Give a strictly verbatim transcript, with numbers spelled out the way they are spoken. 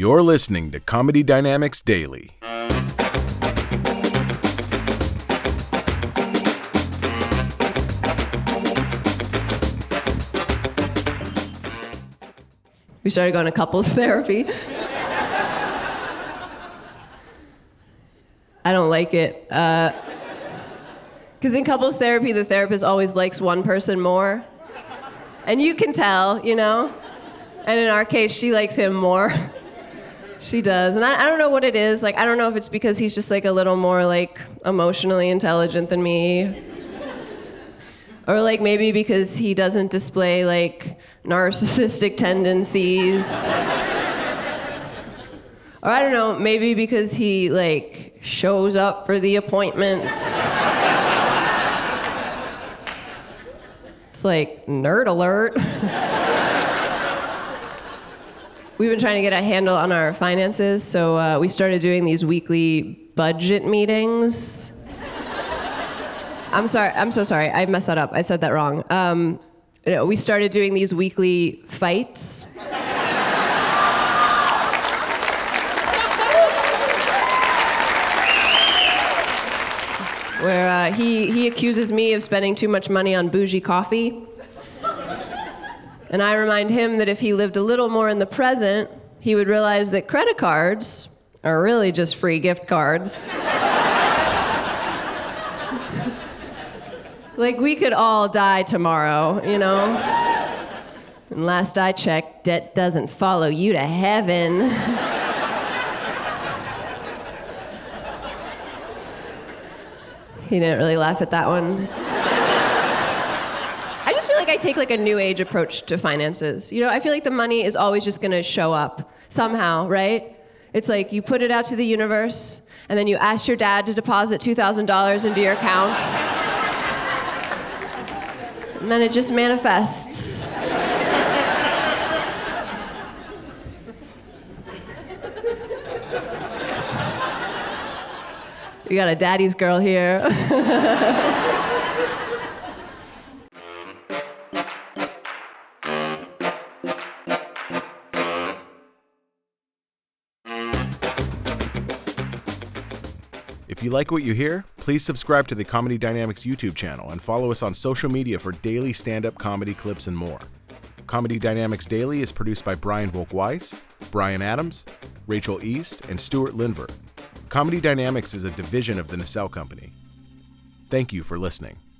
You're listening to Comedy Dynamics Daily. We started going to couples therapy. I don't like it. Because uh, in couples therapy, the therapist always likes one person more. And you can tell, you know? And in our case, she likes him more. She does. And I, I don't know what it is. Like, I don't know if it's because he's just like a little more like emotionally intelligent than me. Or like maybe because he doesn't display like narcissistic tendencies. Or I don't know, maybe because he like shows up for the appointments. It's like nerd alert. We've been trying to get a handle on our finances, so uh, we started doing these weekly budget meetings. I'm sorry, I'm so sorry, I messed that up, I said that wrong. Um, you know, we started doing these weekly fights. Where uh, he, he accuses me of spending too much money on bougie coffee. And I remind him that if he lived a little more in the present, he would realize that credit cards are really just free gift cards. Like, we could all die tomorrow, you know? And last I checked, debt doesn't follow you to heaven. He didn't really laugh at that one. I just feel like I take like a new age approach to finances. You know, I feel like the money is always just gonna show up somehow, right? It's like you put it out to the universe, and then you ask your dad to deposit two thousand dollars into your account. And then it just manifests. We got a daddy's girl here. If you like what you hear, please subscribe to the Comedy Dynamics YouTube channel and follow us on social media for daily stand-up comedy clips and more. Comedy Dynamics Daily is produced by Brian Volk-Weiss, Brian Adams, Rachel East, and Stuart Linver. Comedy Dynamics is a division of the Nacelle Company. Thank you for listening.